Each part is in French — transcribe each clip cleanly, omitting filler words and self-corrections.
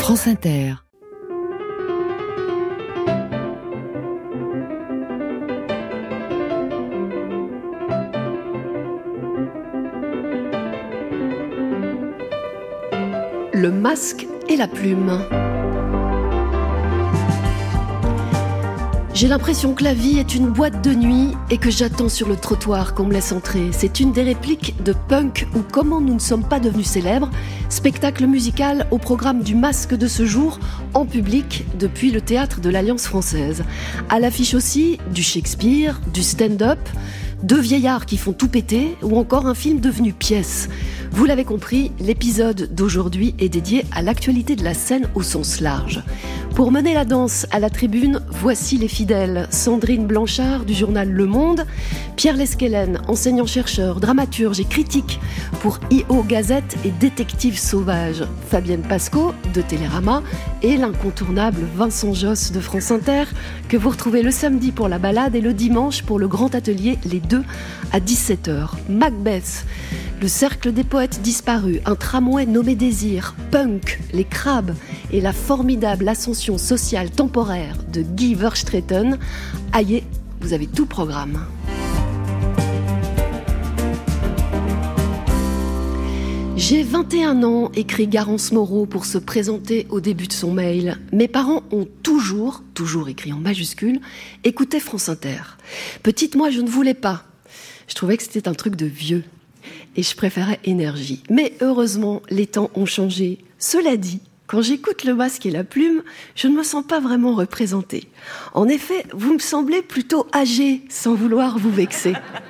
France Inter. Le masque et la plume. J'ai l'impression que la vie est une boîte de nuit et que j'attends sur le trottoir qu'on me laisse entrer. C'est une des répliques de Punk ou Comment nous ne sommes pas devenus célèbres, spectacle musical au programme du Masque de ce jour, en public depuis le théâtre de l'Alliance française. À l'affiche aussi du Shakespeare, du stand-up, deux vieillards qui font tout péter ou encore un film devenu pièce. Vous l'avez compris, l'épisode d'aujourd'hui est dédié à l'actualité de la scène au sens large. Pour mener la danse à la tribune, voici les fidèles. Sandrine Blanchard du journal Le Monde, Pierre Lesquelen, enseignant-chercheur, dramaturge et critique pour I.O. Gazette et Détective Sauvage, Fabienne Pasco de Télérama et l'incontournable Vincent Josse de France Inter, que vous retrouvez le samedi pour la balade et le dimanche pour le grand atelier, les deux à 17h. Macbeth, le cercle des poètes disparus, un tramway nommé Désir, Punk, les crabes et la formidable ascension sociale temporaire de Guy Verstraeten. Aïe, vous avez tout programme. J'ai 21 ans, écrit Garance Moreau pour se présenter au début de son mail. Mes parents ont toujours écrit en majuscule, écouté France Inter. Petite, moi, je ne voulais pas. Je trouvais que c'était un truc de vieux. Et je préférais Énergie. Mais heureusement, les temps ont changé. Cela dit, quand j'écoute Le Masque et la Plume, je ne me sens pas vraiment représentée. En effet, vous me semblez plutôt âgée, sans vouloir vous vexer.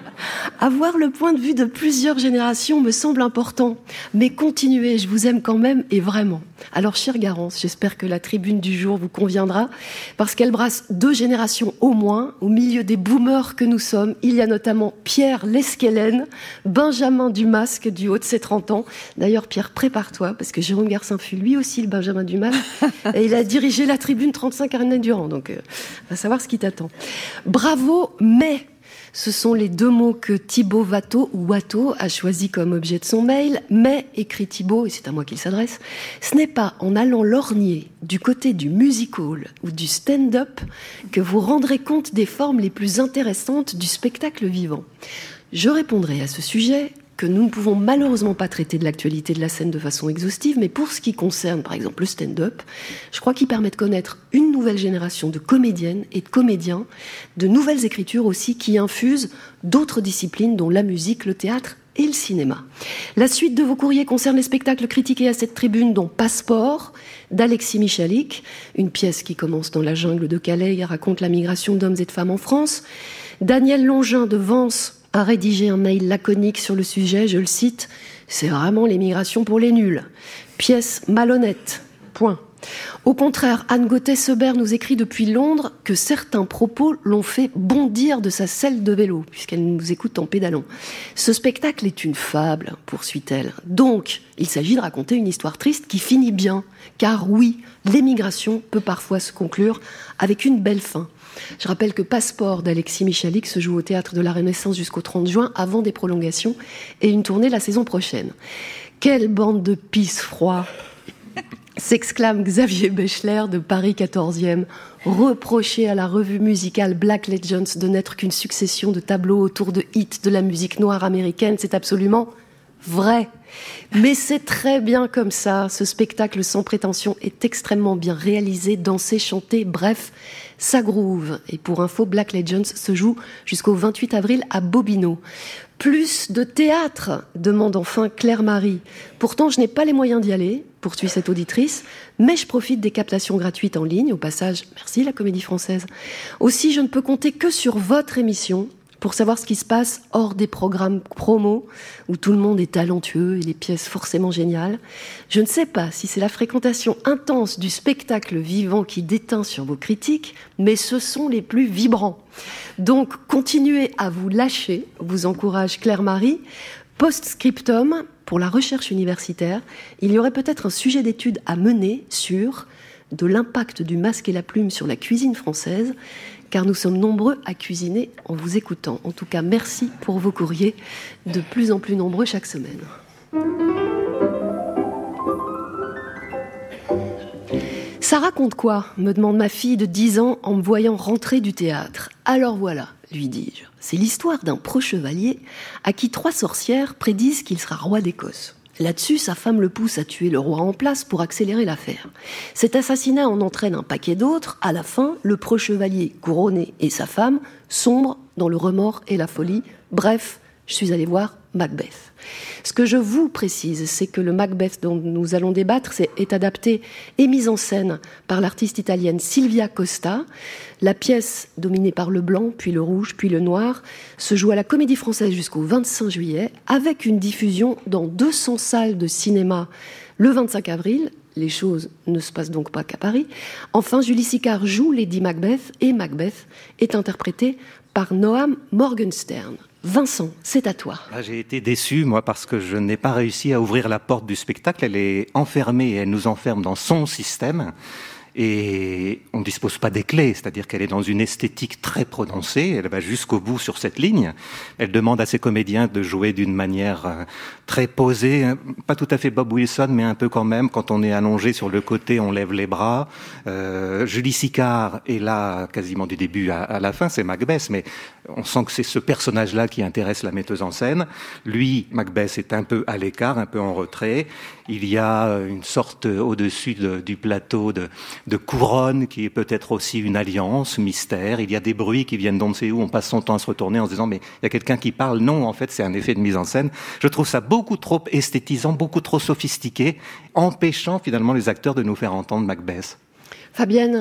Avoir le point de vue de plusieurs générations me semble important. Mais continuez, je vous aime quand même et vraiment. Alors, chère Garance, j'espère que la tribune du jour vous conviendra, parce qu'elle brasse 2 générations au moins. Au milieu des boomers que nous sommes, il y a notamment Pierre Lesquelen, Benjamin du Masque du haut de ses 30 ans. D'ailleurs, Pierre, prépare-toi, parce que Jérôme Garcin fut lui aussi le Benjamin du Masque, et il a dirigé la tribune 35 années durant, donc va savoir ce qui t'attend. Bravo, mais... Ce sont les 2 mots que Thibaut Watteau a choisi comme objet de son mail. Mais, écrit Thibaut, et c'est à moi qu'il s'adresse, ce n'est pas en allant lorgner du côté du music-hall ou du stand-up que vous rendrez compte des formes les plus intéressantes du spectacle vivant. Je répondrai à ce sujet que nous ne pouvons malheureusement pas traiter de l'actualité de la scène de façon exhaustive, mais pour ce qui concerne, par exemple, le stand-up, je crois qu'il permet de connaître une nouvelle génération de comédiennes et de comédiens, de nouvelles écritures aussi qui infusent d'autres disciplines, dont la musique, le théâtre et le cinéma. La suite de vos courriers concerne les spectacles critiqués à cette tribune, dont Passeport, d'Alexis Michalik, une pièce qui commence dans la jungle de Calais et raconte la migration d'hommes et de femmes en France. Daniel Longin de Vence a rédigé un mail laconique sur le sujet, je le cite, « C'est vraiment l'émigration pour les nuls. Pièce malhonnête. Point. » Au contraire, Anne Gauthier-Sebert nous écrit depuis Londres que certains propos l'ont fait bondir de sa selle de vélo, puisqu'elle nous écoute en pédalant. Ce spectacle est une fable, poursuit-elle. Donc, il s'agit de raconter une histoire triste qui finit bien, car oui, l'émigration peut parfois se conclure avec une belle fin. Je rappelle que Passeport d'Alexis Michalik se joue au Théâtre de la Renaissance jusqu'au 30 juin, avant des prolongations et une tournée la saison prochaine. Quelle bande de pisse-froid s'exclame Xavier Bechler de Paris 14e, reproché à la revue musicale Black Legends de n'être qu'une succession de tableaux autour de hits de la musique noire américaine. C'est absolument vrai. Mais c'est très bien comme ça. Ce spectacle sans prétention est extrêmement bien réalisé, dansé, chanté, bref, ça groove. Et pour info, Black Legends se joue jusqu'au 28 avril à Bobino. Plus de théâtre, demande enfin Claire-Marie. Pourtant, je n'ai pas les moyens d'y aller, poursuit cette auditrice, mais je profite des captations gratuites en ligne. Au passage, merci la Comédie Française. Aussi, je ne peux compter que sur votre émission pour savoir ce qui se passe hors des programmes promo où tout le monde est talentueux et les pièces forcément géniales. Je ne sais pas si c'est la fréquentation intense du spectacle vivant qui déteint sur vos critiques, mais ce sont les plus vibrants. Donc, continuez à vous lâcher, vous encourage Claire-Marie. Post-scriptum, pour la recherche universitaire, il y aurait peut-être un sujet d'étude à mener sur de l'impact du masque et la plume sur la cuisine française, car nous sommes nombreux à cuisiner en vous écoutant. En tout cas, merci pour vos courriers, de plus en plus nombreux chaque semaine. Ça raconte quoi ? Me demande ma fille de 10 ans en me voyant rentrer du théâtre. Alors voilà, lui dis-je, c'est l'histoire d'un pro-chevalier à qui 3 sorcières prédisent qu'il sera roi d'Écosse. Là-dessus, sa femme le pousse à tuer le roi en place pour accélérer l'affaire. Cet assassinat en entraîne un paquet d'autres. À la fin, le pro-chevalier couronné et sa femme sombrent dans le remords et la folie. Bref, je suis allée voir Macbeth. Ce que je vous précise, c'est que le Macbeth dont nous allons débattre est adapté et mis en scène par l'artiste italienne Silvia Costa. La pièce, dominée par le blanc, puis le rouge, puis le noir, se joue à la Comédie Française jusqu'au 25 juillet, avec une diffusion dans 200 salles de cinéma le 25 avril. Les choses ne se passent donc pas qu'à Paris. Enfin, Julie Sicard joue Lady Macbeth, et Macbeth est interprétée par Noam Morgenstern. Vincent, c'est à toi. J'ai été déçu, moi, parce que je n'ai pas réussi à ouvrir la porte du spectacle. Elle est enfermée et elle nous enferme dans son système. Et on ne dispose pas des clés, c'est-à-dire qu'elle est dans une esthétique très prononcée, elle va jusqu'au bout sur cette ligne. Elle demande à ses comédiens de jouer d'une manière très posée, pas tout à fait Bob Wilson, mais un peu quand même. Quand on est allongé sur le côté, on lève les bras. Julie Sicard est là quasiment du début à la fin, c'est Macbeth, mais on sent que c'est ce personnage-là qui intéresse la metteuse en scène. Lui, Macbeth, est un peu à l'écart, un peu en retrait. Il y a une sorte au-dessus du plateau de couronne qui est peut-être aussi une alliance, mystère. Il y a des bruits qui viennent d'on ne sait où. On passe son temps à se retourner en se disant mais il y a quelqu'un qui parle. Non, en fait, c'est un effet de mise en scène. Je trouve ça beaucoup trop esthétisant, beaucoup trop sophistiqué, empêchant finalement les acteurs de nous faire entendre Macbeth. Fabienne ?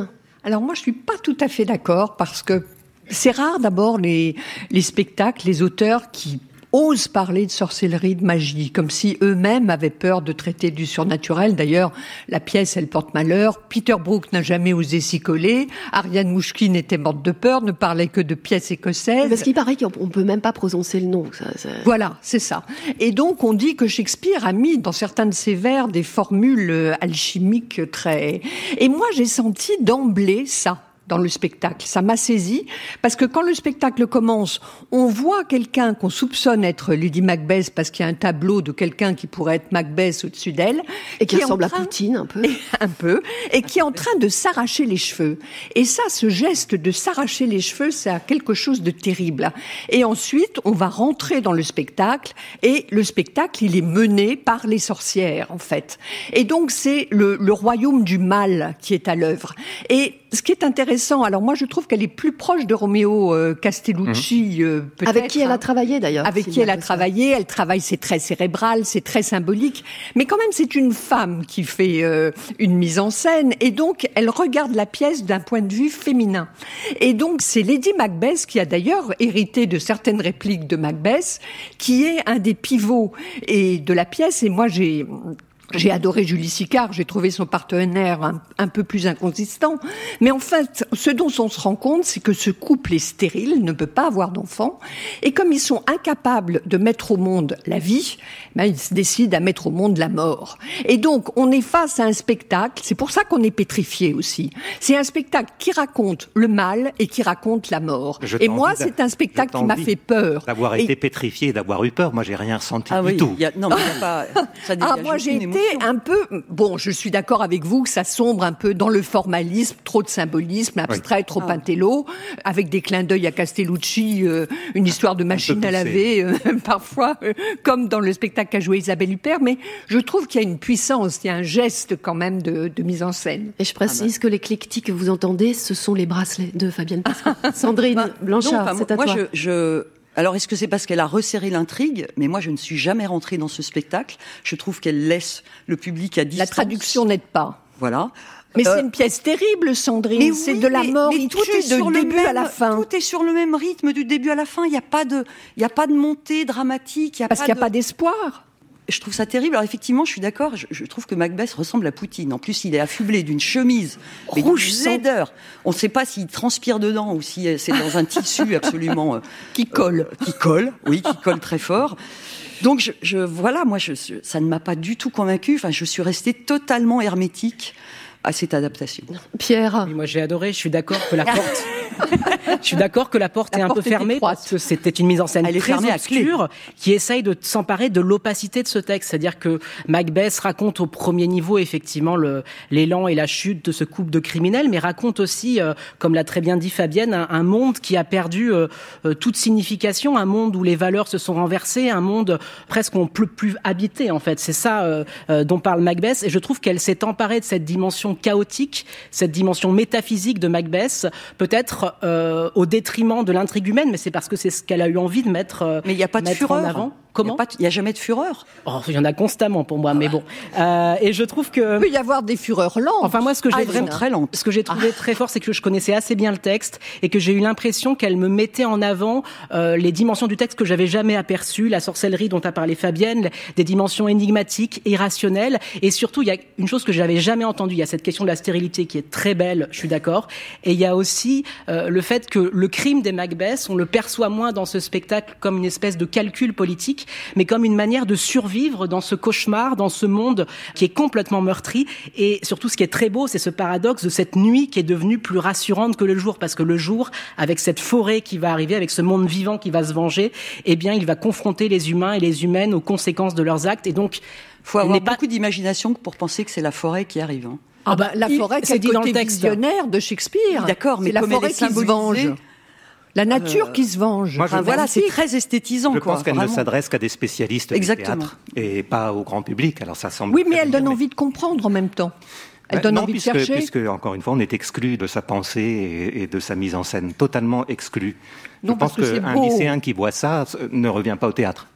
Alors moi, je suis pas tout à fait d'accord parce que c'est rare d'abord les spectacles, les auteurs qui osent parler de sorcellerie, de magie, comme si eux-mêmes avaient peur de traiter du surnaturel. D'ailleurs, la pièce, elle porte malheur. Peter Brook n'a jamais osé s'y coller. Ariane Mouchkine était morte de peur, ne parlait que de pièces écossaises. Parce qu'il paraît qu'on peut même pas prononcer le nom. Voilà, c'est ça. Et donc, on dit que Shakespeare a mis dans certains de ses vers des formules alchimiques très... Et moi, j'ai senti d'emblée ça dans le spectacle. Ça m'a saisi parce que quand le spectacle commence, on voit quelqu'un qu'on soupçonne être Lady Macbeth parce qu'il y a un tableau de quelqu'un qui pourrait être Macbeth au-dessus d'elle. Et qui ressemble à Poutine un peu. Un peu. Et qui est en train de s'arracher les cheveux. Et ça, ce geste de s'arracher les cheveux, c'est quelque chose de terrible. Et ensuite, on va rentrer dans le spectacle et le spectacle, il est mené par les sorcières, en fait. Et donc, c'est le royaume du mal qui est à l'œuvre. Et ce qui est intéressant, alors moi je trouve qu'elle est plus proche de Romeo Castellucci, peut-être. Avec qui elle a travaillé d'ailleurs. Avec qui elle a travaillé, elle travaille, c'est très cérébral, c'est très symbolique, mais quand même c'est une femme qui fait une mise en scène, et donc elle regarde la pièce d'un point de vue féminin. Et donc c'est Lady Macbeth qui a d'ailleurs hérité de certaines répliques de Macbeth, qui est un des pivots de la pièce, et moi j'ai adoré Julie Sicard, j'ai trouvé son partenaire un peu plus inconsistant. Mais en fait, ce dont on se rend compte, c'est que ce couple est stérile, ne peut pas avoir d'enfants. Et comme ils sont incapables de mettre au monde la vie, ils se décident à mettre au monde la mort. Et donc, on est face à un spectacle, c'est pour ça qu'on est pétrifié aussi. C'est un spectacle qui raconte le mal et qui raconte la mort. Et moi, c'est un spectacle qui m'a fait peur. D'avoir été pétrifié et d'avoir eu peur, moi j'ai rien ressenti du tout. Non, mais il n'y a pas... Ça moi j'ai été un peu... Bon, je suis d'accord avec vous que ça sombre un peu dans le formalisme, trop de symbolisme, abstrait, trop intello, avec des clins d'œil à Castellucci, une histoire de machine à laver, parfois, comme dans le spectacle qu'a joué Isabelle Huppert, mais je trouve qu'il y a une puissance, il y a un geste quand même de mise en scène. Et je précise que les cliquetis que vous entendez, ce sont les bracelets de Fabienne Pascal. Sandrine Blanchard, c'est à toi. Alors, est-ce que c'est parce qu'elle a resserré l'intrigue ? Mais moi, je ne suis jamais rentrée dans ce spectacle. Je trouve qu'elle laisse le public à distance. La traduction n'aide pas. Voilà. Mais c'est une pièce terrible, Sandrine. C'est de la mort, il tue du début à la fin. Tout est sur le même rythme du début à la fin. Il n'y a pas de montée dramatique. Parce qu'il n'y a pas d'espoir. Je trouve ça terrible. Alors effectivement, je suis d'accord. Je trouve que Macbeth ressemble à Poutine. En plus, il est affublé d'une chemise rouge laideur. On ne sait pas s'il transpire dedans ou si c'est dans un tissu absolument qui colle. Qui colle très fort. Donc voilà, moi, ça ne m'a pas du tout convaincue. Enfin, je suis restée totalement hermétique à cette adaptation. Pierre. Oui, moi j'ai adoré, je suis d'accord que la porte... Je suis d'accord que la porte est un peu fermée parce que c'était une mise en scène très obscure qui essaye de s'emparer de l'opacité de ce texte. C'est-à-dire que Macbeth raconte au premier niveau effectivement l'élan et la chute de ce couple de criminels, mais raconte aussi, comme l'a très bien dit Fabienne, un monde qui a perdu toute signification, un monde où les valeurs se sont renversées, un monde presque qu'on ne peut plus habiter en fait. C'est ça dont parle Macbeth, et je trouve qu'elle s'est emparée de cette dimension chaotique, cette dimension métaphysique de Macbeth, peut-être au détriment de l'intrigue humaine, mais c'est parce que c'est ce qu'elle a eu envie de mettre, mais il n'y a pas de fureur en avant. Comment ? Il n'y a jamais de fureur. Oh, il y en a constamment pour moi, mais bon. Et je trouve que... Il peut y avoir des fureurs lentes. Enfin, moi, ce que j'ai vraiment très lentes. Ce que j'ai trouvé très fort, c'est que je connaissais assez bien le texte et que j'ai eu l'impression qu'elle me mettait en avant les dimensions du texte que j'avais jamais aperçues, la sorcellerie dont a parlé Fabienne, des dimensions énigmatiques, irrationnelles, et surtout, il y a une chose que j'avais jamais entendue. Il y a cette question de la stérilité qui est très belle, je suis d'accord, et il y a aussi le fait que le crime des Macbeth, on le perçoit moins dans ce spectacle comme une espèce de calcul politique, mais comme une manière de survivre dans ce cauchemar, dans ce monde qui est complètement meurtri. Et surtout, ce qui est très beau, c'est ce paradoxe de cette nuit qui est devenue plus rassurante que le jour, parce que le jour, avec cette forêt qui va arriver, avec ce monde vivant qui va se venger, eh bien, il va confronter les humains et les humaines aux conséquences de leurs actes. Et donc, faut avoir beaucoup d'imagination pour penser que c'est la forêt qui arrive. Hein. Ah bah, la forêt, c'est dit dans le texte visionnaire de Shakespeare. Oui, d'accord, mais c'est la forêt qui se venge. La nature qui se venge. Moi, voilà, c'est très esthétisant. Je pense qu'elle ne s'adresse qu'à des spécialistes du théâtre et pas au grand public. Alors ça semble. Oui, mais elle donne envie de comprendre en même temps. Elle donne envie de chercher. Puisque, encore une fois, on est exclu de sa pensée et de sa mise en scène, totalement exclu. Je pense qu'un lycéen qui voit ça ne revient pas au théâtre.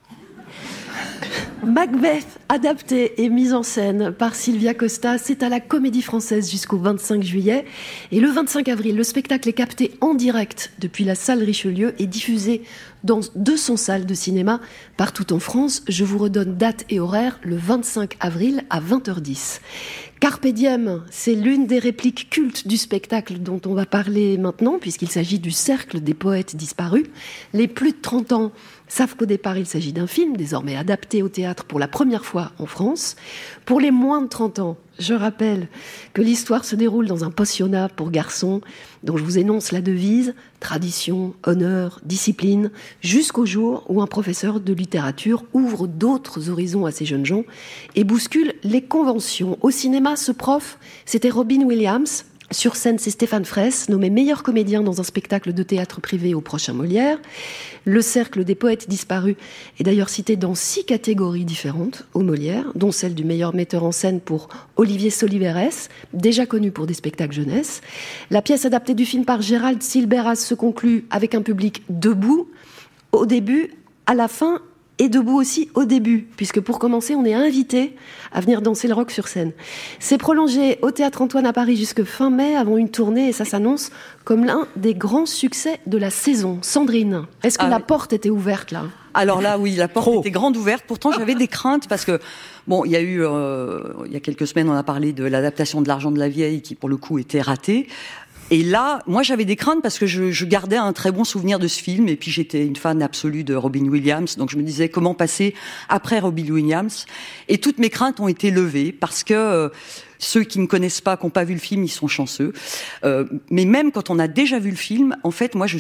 Macbeth, adapté et mise en scène par Sylvia Costa, c'est à la Comédie Française jusqu'au 25 juillet. Et le 25 avril, le spectacle est capté en direct depuis la salle Richelieu et diffusé dans 200 salles de cinéma partout en France. Je vous redonne date et horaire le 25 avril à 20h10. Carpe diem, c'est l'une des répliques cultes du spectacle dont on va parler maintenant, puisqu'il s'agit du Cercle des poètes disparus. Les plus de 30 ans savent qu'au départ, il s'agit d'un film, désormais adapté au théâtre pour la première fois en France. Pour les moins de 30 ans, je rappelle que l'histoire se déroule dans un pensionnat pour garçons, dont je vous énonce la devise « Tradition, honneur, discipline », jusqu'au jour où un professeur de littérature ouvre d'autres horizons à ces jeunes gens et bouscule les conventions. Au cinéma, ce prof, c'était Robin Williams. Sur scène, c'est Stéphane Fraisse, nommé meilleur comédien dans un spectacle de théâtre privé au prochain Molière. Le Cercle des poètes disparus est d'ailleurs cité dans 6 catégories différentes au Molière, dont celle du meilleur metteur en scène pour Olivier Soliveres, déjà connu pour des spectacles jeunesse. La pièce adaptée du film par Gérald Silberas se conclut avec un public debout, au début, à la fin, et debout aussi au début, puisque pour commencer, on est invité à venir danser le rock sur scène. C'est prolongé au Théâtre Antoine à Paris jusque fin mai, avant une tournée, et ça s'annonce comme l'un des grands succès de la saison. Sandrine, est-ce que la porte était ouverte là ? Alors là, oui, la porte était grande ouverte. Pourtant, j'avais des craintes parce que, bon, il y a eu, il y a quelques semaines, on a parlé de l'adaptation de L'Argent de la Vieille, qui pour le coup était ratée. Et là, moi, j'avais des craintes parce que je gardais un très bon souvenir de ce film. Et puis, j'étais une fan absolue de Robin Williams. Donc, je me disais comment passer après Robin Williams. Et toutes mes craintes ont été levées parce que ceux qui ne connaissent pas, qui n'ont pas vu le film, ils sont chanceux. Mais même quand on a déjà vu le film, en fait, moi,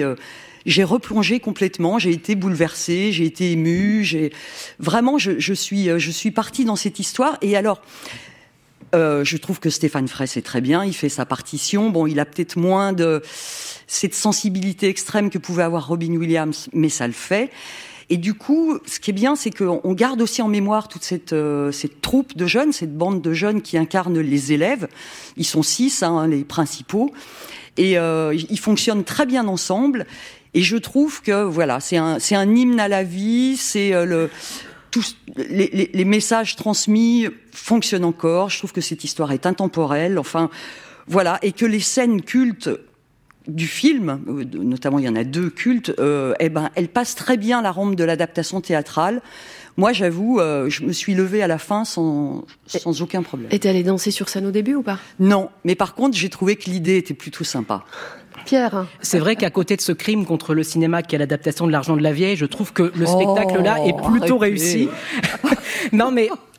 j'ai replongé complètement, j'ai été bouleversée, j'ai été émue, vraiment, je suis partie dans cette histoire. Et alors, je trouve que Stéphane Fraisse est très bien, il fait sa partition. Bon, il a peut-être moins de cette sensibilité extrême que pouvait avoir Robin Williams, mais ça le fait. Et du coup, ce qui est bien, c'est qu'on garde aussi en mémoire toute cette troupe de jeunes, cette bande de jeunes qui incarnent les élèves. Ils sont 6, les principaux, et ils fonctionnent très bien ensemble. Et je trouve que voilà, c'est un hymne à la vie, c'est tous les messages transmis fonctionnent encore. Je trouve que cette histoire est intemporelle. Enfin, voilà, et que les scènes cultes du film, notamment il y en a 2 cultes, elles passent très bien la rampe de l'adaptation théâtrale. Moi, j'avoue, je me suis levée à la fin sans aucun problème. Et t'es allée danser sur scène au début ou pas ? Non, mais par contre, j'ai trouvé que l'idée était plutôt sympa. Pierre. C'est vrai qu'à côté de ce crime contre le cinéma qui est l'adaptation de L'Argent de la Vieille, je trouve que le spectacle là est plutôt réussi. Non mais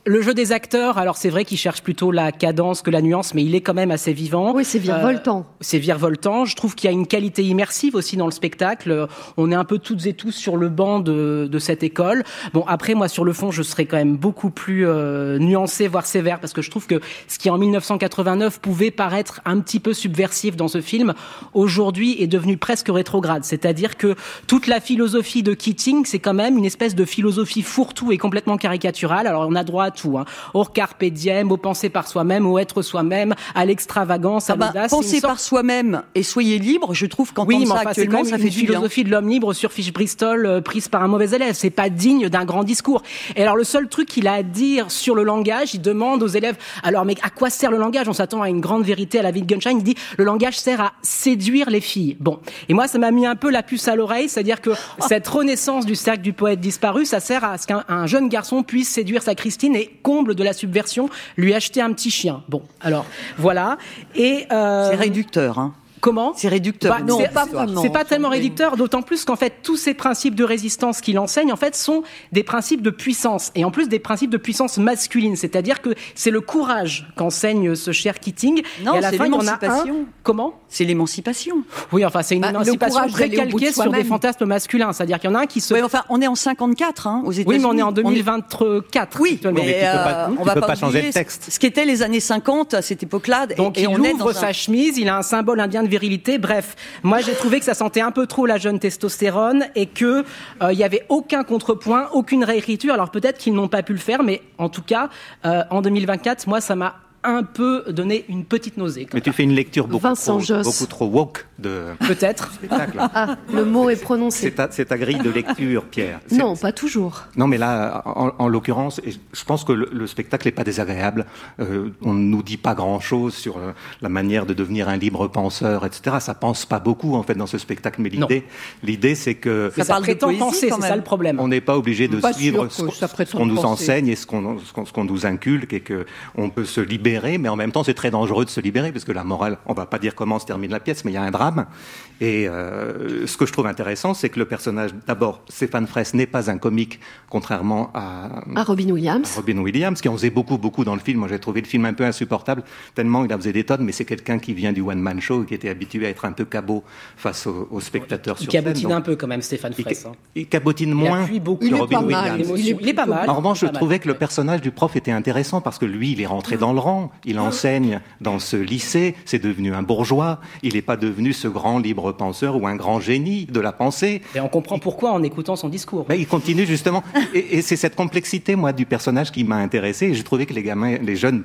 Le jeu des acteurs, alors c'est vrai qu'il cherche plutôt la cadence que la nuance, mais il est quand même assez vivant. Oui, c'est virevoltant. C'est virevoltant. Je trouve qu'il y a une qualité immersive aussi dans le spectacle. On est un peu toutes et tous sur le banc de cette école. Bon, après, moi, sur le fond, je serais quand même beaucoup plus nuancé, voire sévère, parce que je trouve que ce qui, en 1989, pouvait paraître un petit peu subversif dans ce film, aujourd'hui est devenu presque rétrograde. C'est-à-dire que toute la philosophie de Keating, c'est quand même une espèce de philosophie fourre-tout et complètement caricaturale. Alors, on a droit à tout, au carpe diem, au penser par soi-même, au être soi-même, à l'extravagance, à l'audace. Pensez par soi-même et soyez libre, je trouve qu'entendre ça actuellement, ça fait du bien. C'est une philosophie de l'homme libre sur fiche Bristol prise par un mauvais élève. C'est pas digne d'un grand discours. Et alors, le seul truc qu'il a à dire sur le langage, il demande aux élèves, alors, mais à quoi sert le langage? On s'attend à une grande vérité à la Wittgenstein. Il dit, le langage sert à séduire les filles. Bon. Et moi, ça m'a mis un peu la puce à l'oreille, c'est-à-dire que cette renaissance du cercle du poète disparu, ça sert à ce qu'un jeune garçon puisse séduire sa Christine et, comble de la subversion, lui acheter un petit chien. Bon, alors, voilà. Et c'est réducteur, hein. Comment ? C'est réducteur. Non, pas vraiment. C'est pas tellement réducteur, d'autant plus qu'en fait, tous ces principes de résistance qu'il enseigne, en fait, sont des principes de puissance. Et en plus, des principes de puissance masculine. C'est-à-dire que c'est le courage qu'enseigne ce cher Keating. Non, et à la fin, il y en a un. Comment ? C'est l'émancipation. Oui, enfin, c'est une émancipation très calquée sur des fantasmes masculins. C'est-à-dire qu'il y en a un qui se... Oui, enfin, on est en 54, aux États-Unis. Oui, mais on est en 2024. Oui, mais on va pas changer le texte. Ce qu'étaient les années 50 à cette époque-là. Donc, il ouvre sa chemise, il a un symbole indien de virilité. Bref, moi j'ai trouvé que ça sentait un peu trop la jeune testostérone et que il y avait aucun contrepoint, aucune réécriture. Alors peut-être qu'ils n'ont pas pu le faire, mais en tout cas en 2024, moi ça m'a un peu donné une petite nausée. Mais tu fais une lecture beaucoup trop woke de peut-être spectacle. Ah, le mot est prononcé. C'est ta grille de lecture, Pierre. Non, pas toujours. Non, mais là, en l'occurrence, je pense que le spectacle n'est pas désagréable. On ne nous dit pas grand-chose sur la manière de devenir un libre penseur, etc. Ça pense pas beaucoup, en fait, dans ce spectacle. Mais l'idée, c'est que... Ça prétend penser, c'est ça le problème. On n'est pas obligé de suivre ce qu'on nous enseigne et ce qu'on nous inculque, et qu'on peut se libérer. Mais en même temps, c'est très dangereux de se libérer, parce que la morale, on va pas dire comment se termine la pièce, mais il y a un drame. Et ce que je trouve intéressant, c'est que le personnage, d'abord, Stéphane Fraisse n'est pas un comique, contrairement à Robin Williams. Robin Williams, qui en faisait beaucoup dans le film. Moi, j'ai trouvé le film un peu insupportable, tellement il en faisait des tonnes, mais c'est quelqu'un qui vient du one-man show, qui était habitué à être un peu cabot face aux spectateurs sur scène. Il cabotine un peu quand même, Stéphane Fraisse. Il cabotine moins que Robin Williams. Il est pas mal. En revanche, je trouvais que le personnage du prof était intéressant, parce que lui, il est rentré dans le rang. Il enseigne dans ce lycée, c'est devenu un bourgeois, il n'est pas devenu ce grand libre penseur ou un grand génie de la pensée. Et on comprend pourquoi en écoutant son discours. Mais il continue justement, et c'est cette complexité, moi, du personnage qui m'a intéressé, et j'ai trouvé que les jeunes,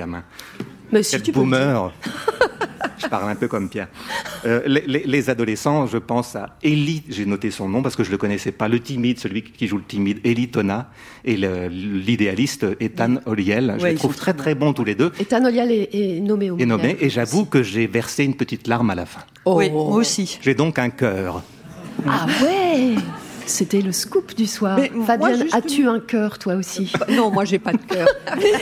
mais si tu boomers, je parle un peu comme Pierre. Les adolescents, je pense à Élie, j'ai noté son nom parce que je le connaissais pas, le timide, celui qui joue le timide, Élie Tona, et l'idéaliste Ethan Olliel. Je les trouve très très bons tous les deux. Ethan Olliel est nommé au Molière. Et j'avoue que j'ai versé une petite larme à la fin. Oui, moi aussi. J'ai donc un cœur. Ah ouais. C'était le scoop du soir. Mais Fabienne, as-tu un cœur, toi aussi? Non, moi, j'ai pas de cœur.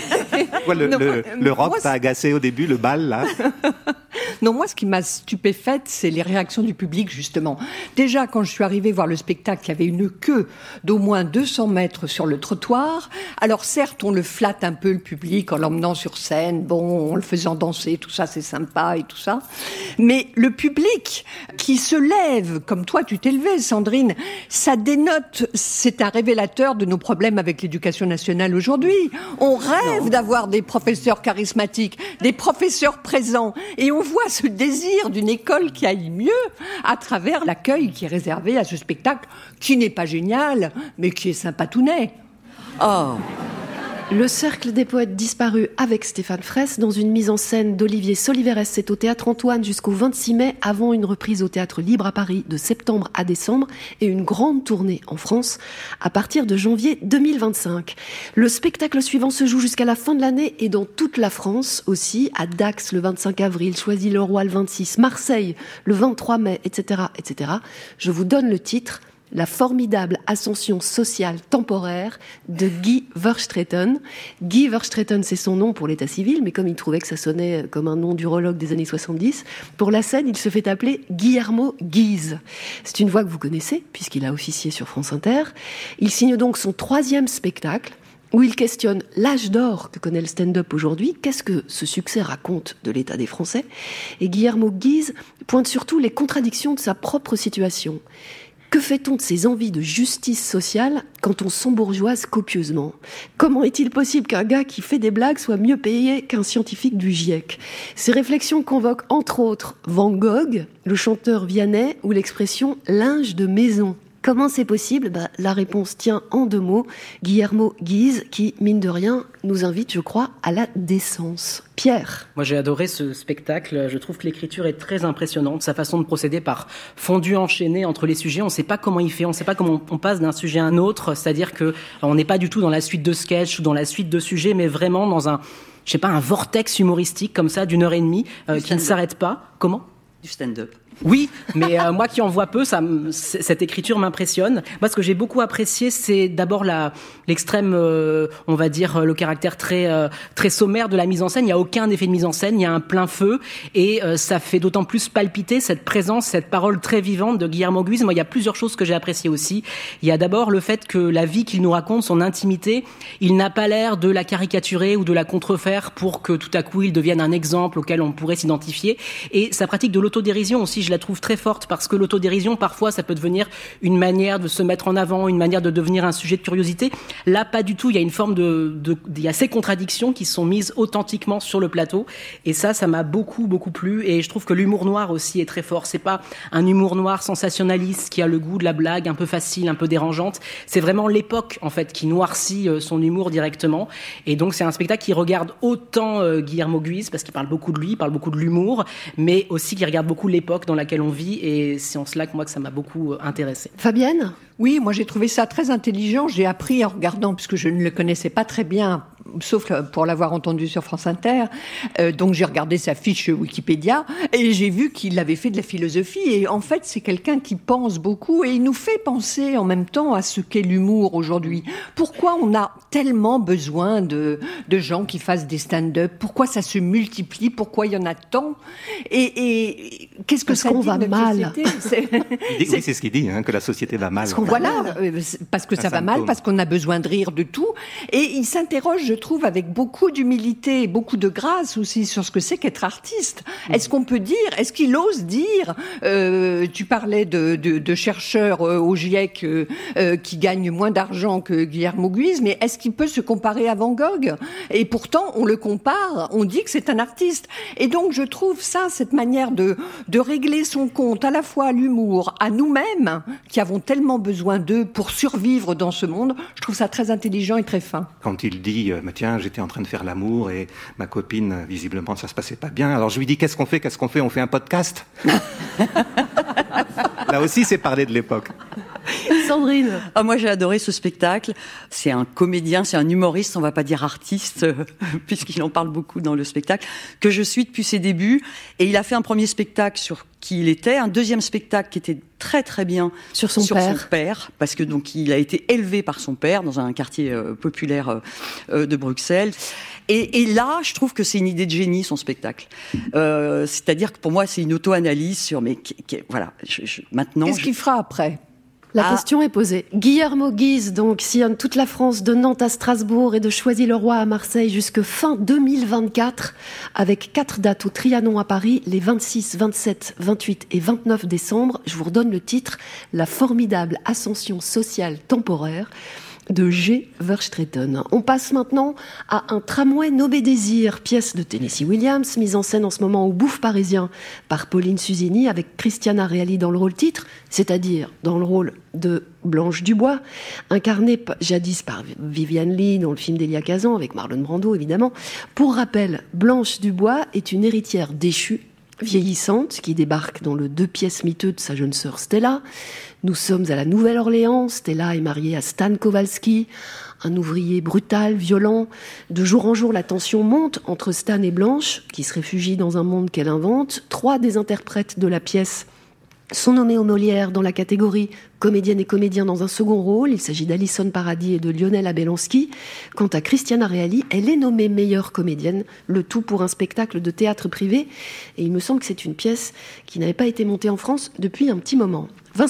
Le rock t'a agacé au début, le bal, là? Non, moi, ce qui m'a stupéfaite, c'est les réactions du public, justement. Déjà, quand je suis arrivée voir le spectacle, il y avait une queue d'au moins 200 mètres sur le trottoir. Alors, certes, on le flatte un peu, le public, en l'emmenant sur scène, bon, en le faisant danser, tout ça, c'est sympa et tout ça. Mais le public qui se lève, comme toi, tu t'es levée, Sandrine, ça dénote, c'est un révélateur de nos problèmes avec l'éducation nationale aujourd'hui. On rêve d'avoir des professeurs charismatiques, des professeurs présents, et on voit ce désir d'une école qui aille mieux à travers l'accueil qui est réservé à ce spectacle qui n'est pas génial, mais qui est sympatounet. Oh. Le Cercle des poètes disparus avec Stéphane Fraisse dans une mise en scène d'Olivier Soliveres. C'est au Théâtre Antoine jusqu'au 26 mai, avant une reprise au Théâtre Libre à Paris de septembre à décembre et une grande tournée en France à partir de janvier 2025. Le spectacle suivant se joue jusqu'à la fin de l'année et dans toute la France aussi, à Dax le 25 avril, Choisy-le-Roi le 26, Marseille le 23 mai, etc., etc. Je vous donne le titre. La formidable ascension sociale temporaire de Guy Verstraeten. Guy Verstraeten, c'est son nom pour l'état civil, mais comme il trouvait que ça sonnait comme un nom d'urologue des années 70, pour la scène, il se fait appeler Guillermo Guise. C'est une voix que vous connaissez, puisqu'il a officié sur France Inter. Il signe donc son 3e spectacle, où il questionne l'âge d'or que connaît le stand-up aujourd'hui, qu'est-ce que ce succès raconte de l'état des Français, et Guillermo Guise pointe surtout les contradictions de sa propre situation. Que fait-on de ces envies de justice sociale quand on s'embourgeoise copieusement ? Comment est-il possible qu'un gars qui fait des blagues soit mieux payé qu'un scientifique du GIEC ? Ces réflexions convoquent entre autres Van Gogh, le chanteur Vianney ou l'expression « linge de maison ». Comment c'est possible ? La réponse tient en 2 mots. Guillermo Guise, qui, mine de rien, nous invite, je crois, à la décence. Pierre. Moi, j'ai adoré ce spectacle. Je trouve que l'écriture est très impressionnante. Sa façon de procéder par fondu enchaîné entre les sujets. On ne sait pas comment il fait. On ne sait pas comment on passe d'un sujet à un autre. C'est-à-dire que on n'est pas du tout dans la suite de sketchs ou dans la suite de sujets, mais vraiment dans un vortex humoristique comme ça d'1 heure et demie qui ne s'arrête pas. Comment ? Du stand-up. Oui, mais moi qui en vois peu, cette écriture m'impressionne. Moi, ce que j'ai beaucoup apprécié, c'est d'abord l'extrême, on va dire, le caractère très sommaire de la mise en scène. Il n'y a aucun effet de mise en scène, il y a un plein feu, et ça fait d'autant plus palpiter cette présence, cette parole très vivante de Guillermo Guise. Moi, il y a plusieurs choses que j'ai appréciées aussi. Il y a d'abord le fait que la vie qu'il nous raconte, son intimité, il n'a pas l'air de la caricaturer ou de la contrefaire pour que tout à coup il devienne un exemple auquel on pourrait s'identifier. Et sa pratique de l'autodérision aussi, je la trouve très forte, parce que l'autodérision, parfois, ça peut devenir une manière de se mettre en avant, une manière de devenir un sujet de curiosité. Là, pas du tout. Il y a une forme il y a ces contradictions qui sont mises authentiquement sur le plateau. Et ça m'a beaucoup, beaucoup plu. Et je trouve que l'humour noir aussi est très fort. C'est pas un humour noir sensationnaliste qui a le goût de la blague un peu facile, un peu dérangeante. C'est vraiment l'époque, en fait, qui noircit son humour directement. Et donc, c'est un spectacle qui regarde autant Guillermo Guise, parce qu'il parle beaucoup de lui, il parle beaucoup de l'humour, mais aussi qui regarde beaucoup l'époque dans laquelle on vit, et c'est en cela que ça m'a beaucoup intéressée. Fabienne ? Oui, moi j'ai trouvé ça très intelligent. J'ai appris en regardant, puisque je ne le connaissais pas très bien, sauf pour l'avoir entendu sur France Inter. Donc j'ai regardé sa fiche Wikipédia et j'ai vu qu'il avait fait de la philosophie. Et en fait, c'est quelqu'un qui pense beaucoup et il nous fait penser en même temps à ce qu'est l'humour aujourd'hui. Pourquoi on a tellement besoin de gens qui fassent des stand-up ? Pourquoi ça se multiplie ? Pourquoi il y en a tant ? Et qu'est-ce que ça dit de notre société ? Oui, c'est ce qu'il dit, que la société va mal. Voilà, parce que ça va mal, parce qu'on a besoin de rire de tout. Et il s'interroge, je trouve, avec beaucoup d'humilité et beaucoup de grâce aussi sur ce que c'est qu'être artiste. Est-ce qu'on peut dire, est-ce qu'il ose dire, tu parlais de chercheurs au GIEC qui gagnent moins d'argent que Guillermo Guise, mais est-ce qu'il peut se comparer à Van Gogh ? Et pourtant, on le compare, on dit que c'est un artiste. Et donc, je trouve ça, cette manière de régler son compte à la fois à l'humour, à nous-mêmes, qui avons tellement besoin d'eux pour survivre dans ce monde, je trouve ça très intelligent et très fin. Quand il dit tiens, j'étais en train de faire l'amour et ma copine, visiblement, ça se passait pas bien, alors je lui dis qu'est-ce qu'on fait ? On fait un podcast. Là aussi, c'est parler de l'époque. Sandrine. Moi, j'ai adoré ce spectacle. C'est un comédien, c'est un humoriste, on va pas dire artiste, puisqu'il en parle beaucoup dans le spectacle, que je suis depuis ses débuts. Et il a fait un premier spectacle sur qui il était, un deuxième spectacle qui était très très bien sur son père, parce que donc il a été élevé par son père dans un quartier populaire de Bruxelles. Et là, je trouve que c'est une idée de génie, son spectacle. C'est-à-dire que pour moi, c'est une auto-analyse sur voilà. Maintenant, qu'est-ce qu'il fera après ? La question est posée. Guillermo Guise, donc, sillonne toute la France de Nantes à Strasbourg et de Choisy-le-Roi à Marseille jusque fin 2024, avec 4 dates au Trianon à Paris, les 26, 27, 28 et 29 décembre. Je vous redonne le titre, La formidable ascension sociale temporaire de G. Verstraeten. On passe maintenant à Un tramway nommé Désir, pièce de Tennessee Williams, mise en scène en ce moment au Bouffe parisien par Pauline Susini, avec Christiana Reali dans le rôle titre, c'est-à-dire dans le rôle de Blanche Dubois, incarnée jadis par Viviane Lee dans le film d'Elia Kazan, avec Marlon Brando évidemment. Pour rappel, Blanche Dubois est une héritière déchue, vieillissante, qui débarque dans le 2 pièces miteux de sa jeune sœur Stella. Nous sommes à la Nouvelle-Orléans. Stella est mariée à Stan Kowalski, un ouvrier brutal, violent. De jour en jour, la tension monte entre Stan et Blanche, qui se réfugient dans un monde qu'elle invente. 3 des interprètes de la pièce sont nommés aux Molières dans la catégorie comédienne et comédien dans un second rôle. Il s'agit d'Alison Paradis et de Lionel Abelansky. Quant à Christiana Reali, elle est nommée meilleure comédienne, le tout pour un spectacle de théâtre privé. Et il me semble que c'est une pièce qui n'avait pas été montée en France depuis un petit moment. Vincent.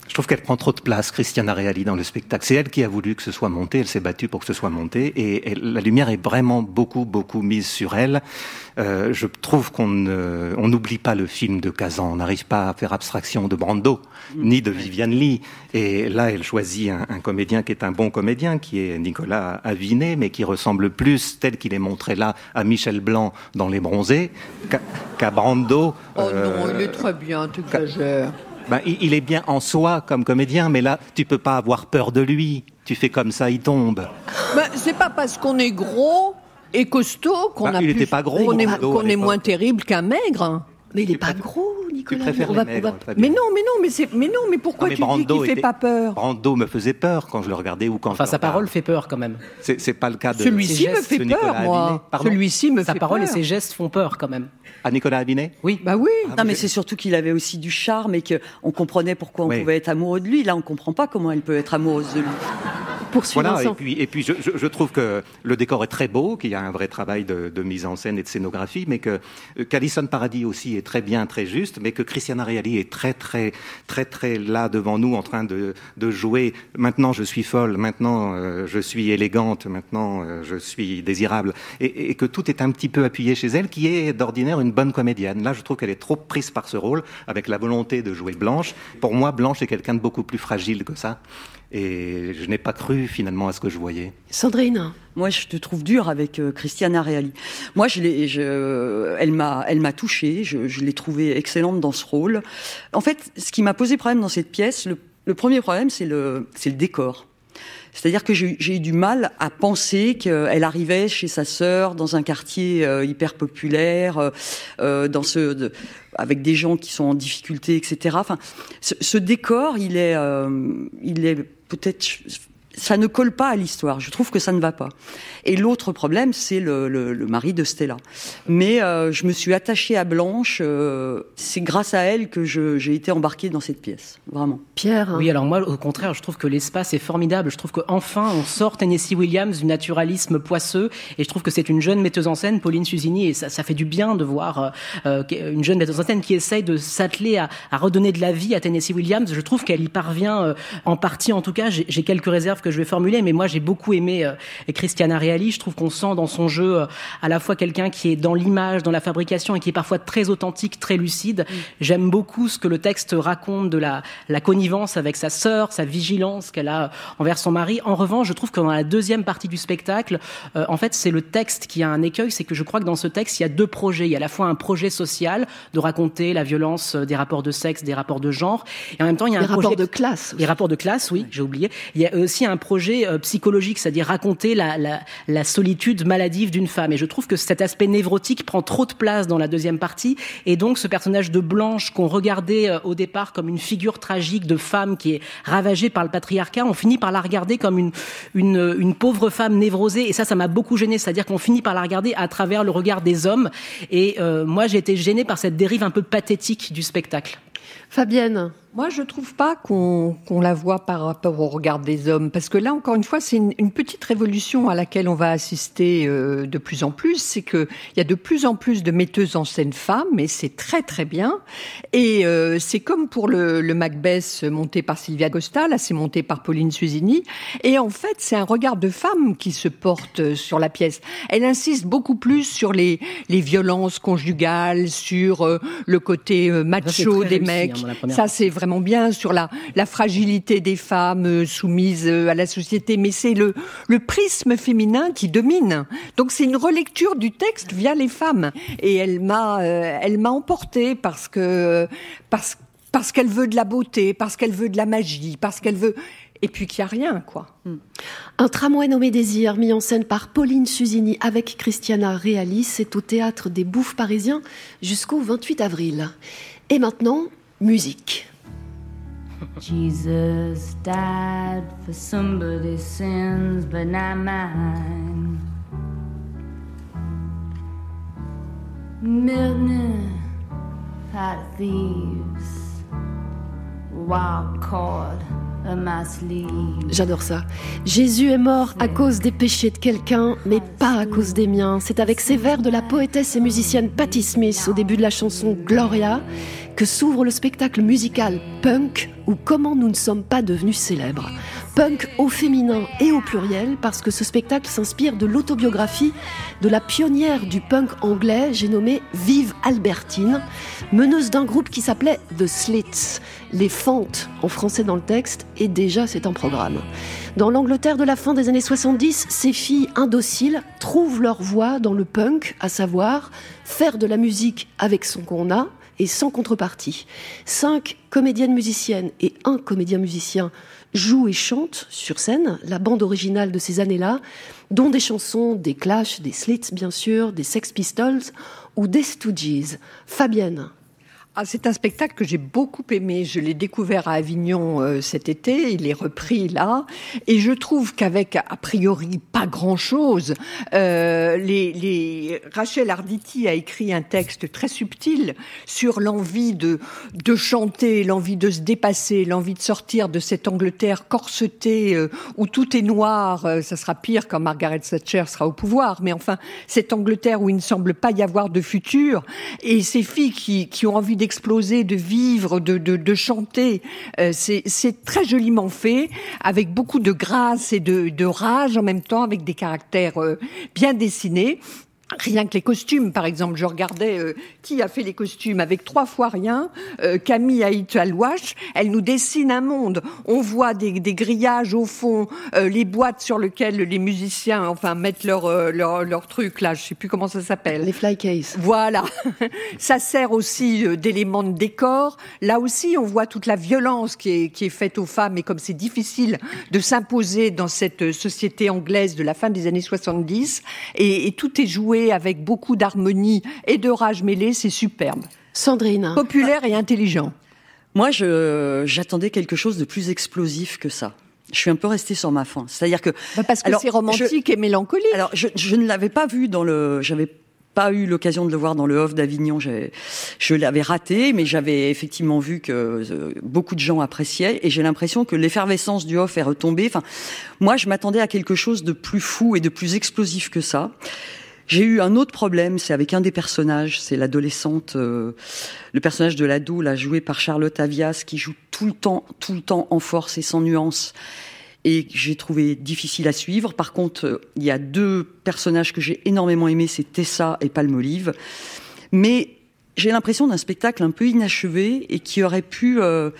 Je trouve qu'elle prend trop de place, Christiana Reali, dans le spectacle. C'est elle qui a voulu que ce soit monté, elle s'est battue pour que ce soit monté, et la lumière est vraiment beaucoup mise sur elle. Je trouve qu'on n'oublie pas le film de Kazan, on n'arrive pas à faire abstraction de Brando, ni de Viviane Lee. Et là, elle choisit un comédien qui est un bon comédien, qui est Nicolas Avinet, mais qui ressemble plus, tel qu'il est montré là, à Michel Blanc dans Les Bronzés, qu'à Brando. Oh non, il est très bien, tu exagères. Il est bien en soi comme comédien, mais là, tu peux pas avoir peur de lui. Tu fais comme ça, il tombe. C'est pas parce qu'on est gros et costaud qu'on qu'on est moins terrible qu'un maigre. Mais il est pas gros, Nicolas. Tu préfères les maigres, mais non, pourquoi tu dis qu'il fait pas peur? Brando me faisait peur quand je le regardais ou quand. Sa parole fait peur quand même. C'est pas le cas de. Celui-ci me fait peur, moi. Celui-ci me fait peur. Sa parole et ses gestes font peur quand même. À Nicolas Avinet? Oui. Oui. Non, mais c'est surtout qu'il avait aussi du charme et qu'on comprenait pourquoi on pouvait être amoureux de lui. Là, on comprend pas comment elle peut être amoureuse de lui. Voilà, et puis je trouve que le décor est très beau, qu'il y a un vrai travail de mise en scène et de scénographie, mais qu'Alison Paradis aussi est très bien, très juste, mais que Christiana Reali est très là devant nous en train de jouer. Maintenant je suis folle, maintenant je suis élégante, maintenant je suis désirable, et que tout est un petit peu appuyé chez elle, qui est d'ordinaire une bonne comédienne. Là, je trouve qu'elle est trop prise par ce rôle, avec la volonté de jouer Blanche. Pour moi, Blanche est quelqu'un de beaucoup plus fragile que ça. Et je n'ai pas cru finalement à ce que je voyais. Sandrine. Moi, je te trouve dure avec Christiana Reali. Moi, elle m'a touchée. Je l'ai trouvée excellente dans ce rôle. En fait, ce qui m'a posé problème dans cette pièce, le premier problème, c'est le décor. C'est-à-dire que j'ai eu du mal à penser qu'elle arrivait chez sa sœur dans un quartier hyper populaire, avec des gens qui sont en difficulté, etc. Enfin, ce décor, il est peut-être, ça ne colle pas à l'histoire. Je trouve que ça ne va pas. Et l'autre problème, c'est le mari de Stella. Mais je me suis attachée à Blanche. C'est grâce à elle que j'ai été embarquée dans cette pièce, vraiment. Pierre. Oui, alors moi, au contraire, je trouve que l'espace est formidable. Je trouve qu'enfin, on sort Tennessee Williams du naturalisme poisseux. Et je trouve que c'est une jeune metteuse en scène, Pauline Susini, et ça fait du bien de voir une jeune metteuse en scène qui essaye de s'atteler à redonner de la vie à Tennessee Williams. Je trouve qu'elle y parvient en partie. En tout cas, j'ai quelques réserves que je vais formuler, mais moi, j'ai beaucoup aimé Christiana Reali. Je trouve qu'on sent dans son jeu à la fois quelqu'un qui est dans l'image, dans la fabrication, et qui est parfois très authentique, très lucide. J'aime beaucoup ce que le texte raconte de la connivence avec sa sœur, sa vigilance qu'elle a envers son mari. En revanche, je trouve que dans la deuxième partie du spectacle, en fait, c'est le texte qui a un écueil. C'est que je crois que dans ce texte, il y a deux projets. Il y a à la fois un projet social de raconter la violence des rapports de sexe, des rapports de genre, et en même temps, il y a un projet... rapports de classe aussi. Les rapports de classe, oui, j'ai oublié. Il y a aussi un projet psychologique, c'est-à-dire raconter la solitude maladive d'une femme. Et je trouve que cet aspect névrotique prend trop de place dans la deuxième partie. Et donc, ce personnage de Blanche qu'on regardait au départ comme une figure tragique de femme qui est ravagée par le patriarcat, on finit par la regarder comme une pauvre femme névrosée. Et ça m'a beaucoup gênée. C'est-à-dire qu'on finit par la regarder à travers le regard des hommes. Et moi, j'ai été gênée par cette dérive un peu pathétique du spectacle. Fabienne. Moi, je trouve pas qu'on la voit par rapport au regard des hommes, parce que là, encore une fois, c'est une petite révolution à laquelle on va assister de plus en plus. C'est que il y a de plus en plus de metteuses en scène femmes, et c'est très très bien. Et c'est comme pour le Macbeth monté par Sylvia Costa, là, c'est monté par Pauline Susini. Et en fait, c'est un regard de femme qui se porte sur la pièce. Elle insiste beaucoup plus sur les violences conjugales, sur le côté macho des mecs. Ça, c'est vraiment bien, sur la fragilité des femmes soumises à la société, mais c'est le prisme féminin qui domine. Donc c'est une relecture du texte via les femmes, et elle m'a emportée parce qu'elle veut de la beauté, parce qu'elle veut de la magie, parce qu'elle veut... Et puis qu'il n'y a rien, quoi. Un tramway nommé Désir, mis en scène par Pauline Susini avec Christiana Reali, c'est au Théâtre des Bouffes parisiens jusqu'au 28 avril. Et maintenant, musique. Jesus died for somebody's sins, but not mine. Milton, pot of thieves, wild cord of my sleeve. J'adore ça. Jésus est mort à cause des péchés de quelqu'un, mais pas à cause des miens. C'est avec ces vers de la poétesse et musicienne Patti Smith au début de la chanson Gloria que s'ouvre le spectacle musical Punk ou comment nous ne sommes pas devenus célèbres. Punk au féminin et au pluriel parce que ce spectacle s'inspire de l'autobiographie de la pionnière du punk anglais, j'ai nommé Viv Albertine, meneuse d'un groupe qui s'appelait The Slits, les fentes en français dans le texte, et déjà c'est un programme. Dans l'Angleterre de la fin des années 70, ces filles indociles trouvent leur voie dans le punk, à savoir faire de la musique avec son qu'on a et sans contrepartie. 5 comédiennes musiciennes et 1 comédien musicien jouent et chantent sur scène la bande originale de ces années-là, dont des chansons des Clash, des Slits bien sûr, des Sex Pistols ou des Stooges. Fabienne. C'est un spectacle que j'ai beaucoup aimé. Je l'ai découvert à Avignon cet été. Il est repris là. Et je trouve qu'avec, a priori, pas grand-chose, Rachel Arditi a écrit un texte très subtil sur l'envie de chanter, l'envie de se dépasser, l'envie de sortir de cette Angleterre corsetée où tout est noir. Ça sera pire quand Margaret Thatcher sera au pouvoir. Mais enfin, cette Angleterre où il ne semble pas y avoir de futur. Et ces filles qui ont envie d'exploser, de vivre, de chanter. C'est très joliment fait, avec beaucoup de grâce et de rage en même temps, avec des caractères bien dessinés. Rien que les costumes, par exemple, je regardais qui a fait les costumes avec 3 fois rien. Camille Haït Alouache, elle nous dessine un monde. On voit des grillages au fond, les boîtes sur lesquelles les musiciens, mettent leur truc là. Je sais plus comment ça s'appelle. Les fly cases. Voilà. Ça sert aussi d'élément de décor. Là aussi, on voit toute la violence qui est faite aux femmes et comme c'est difficile de s'imposer dans cette société anglaise de la fin des années 70. Et tout est joué avec beaucoup d'harmonie et de rage mêlée, c'est superbe. Sandrine. Populaire et intelligent. Moi, j'attendais quelque chose de plus explosif que ça. Je suis un peu restée sur ma faim. C'est-à-dire que... parce que c'est romantique et mélancolique. Alors, je ne l'avais pas vu j'avais pas eu l'occasion de le voir dans le Off d'Avignon. Je l'avais raté, mais j'avais effectivement vu que beaucoup de gens appréciaient, et j'ai l'impression que l'effervescence du Off est retombée. Moi, je m'attendais à quelque chose de plus fou et de plus explosif que ça. J'ai eu un autre problème, c'est avec un des personnages, c'est l'adolescente, le personnage de l'ado, là, joué par Charlotte Avias, qui joue tout le temps en force et sans nuance, et que j'ai trouvé difficile à suivre. Par contre, il y a 2 personnages que j'ai énormément aimés, c'est Tessa et Palmolive. Mais j'ai l'impression d'un spectacle un peu inachevé et qui aurait pu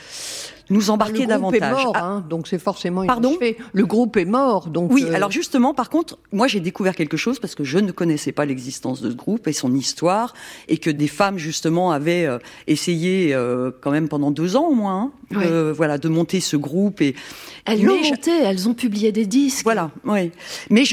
nous embarquer davantage. Le groupe est mort, donc c'est forcément Pardon ? inachevé. Le groupe est mort, donc... Oui, alors justement, par contre, moi j'ai découvert quelque chose parce que je ne connaissais pas l'existence de ce groupe et son histoire, et que des femmes justement avaient essayé quand même pendant 2 ans au moins, de monter ce groupe. Elles l'ont monté, elles ont publié des disques. Voilà, oui. Mais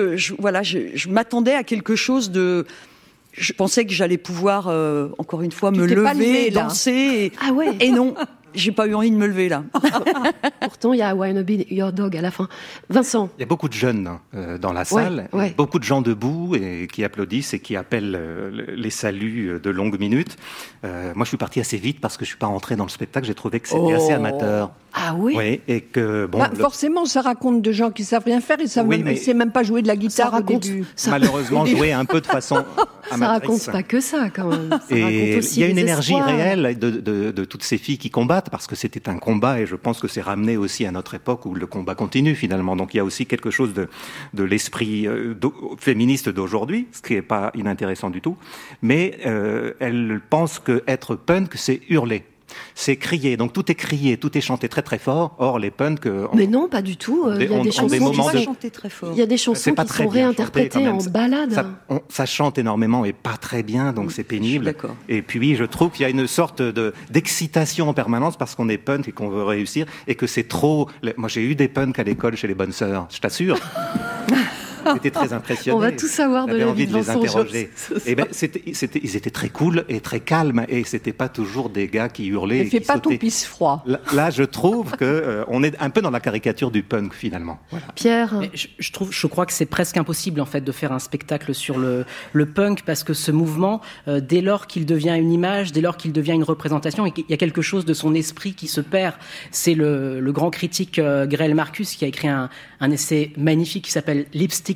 je m'attendais à quelque chose de... Je pensais que j'allais pouvoir, encore une fois, me lever, danser. Ah ouais. Et non, j'ai pas eu envie de me lever, là. Pourtant, il y a I Wanna Be Your Dog à la fin. Vincent. Il y a beaucoup de jeunes dans la salle, beaucoup de gens debout et qui applaudissent et qui appellent les saluts de longues minutes. Moi, je suis parti assez vite parce que je suis pas rentré dans le spectacle. J'ai trouvé que c'était assez amateur. Ah oui. Oui, et que forcément, ça raconte de gens qui savent rien faire et ils savent même pas jouer de la guitare au début. Malheureusement, jouer un peu de façon amatrice. Ça raconte pas que ça, quand même. Ça et aussi il y a une énergie espoirs. réelle de toutes ces filles qui combattent, parce que c'était un combat, et je pense que c'est ramené aussi à notre époque où le combat continue finalement. Donc il y a aussi quelque chose de l'esprit féministe d'aujourd'hui, ce qui n'est pas inintéressant du tout. Mais elle pense que être punk, c'est hurler. C'est crier, donc tout est crié, tout est chanté très très fort. Or les punks, mais non, pas du tout. Il y a des chansons chanter très fort. Il y a des chansons qui sont réinterprétées en balade. Ça chante énormément et pas très bien, donc c'est pénible. Et puis je trouve qu'il y a une sorte d'excitation en permanence parce qu'on est punk et qu'on veut réussir, et que c'est trop. Moi j'ai eu des punks à l'école chez les bonnes sœurs, je t'assure. J'étais très impressionné. On va tout savoir de la vie de Vincent. J'avais envie de les interroger. Ils étaient très cool et très calmes, et c'était pas toujours des gars qui hurlaient. Il fait pas tout pisse froid. Là, je trouve que on est un peu dans la caricature du punk finalement. Voilà. Pierre, je crois que c'est presque impossible en fait de faire un spectacle sur le punk, parce que ce mouvement, dès lors qu'il devient une image, dès lors qu'il devient une représentation, il y a quelque chose de son esprit qui se perd. C'est le grand critique Greil Marcus qui a écrit un essai magnifique qui s'appelle Lipstick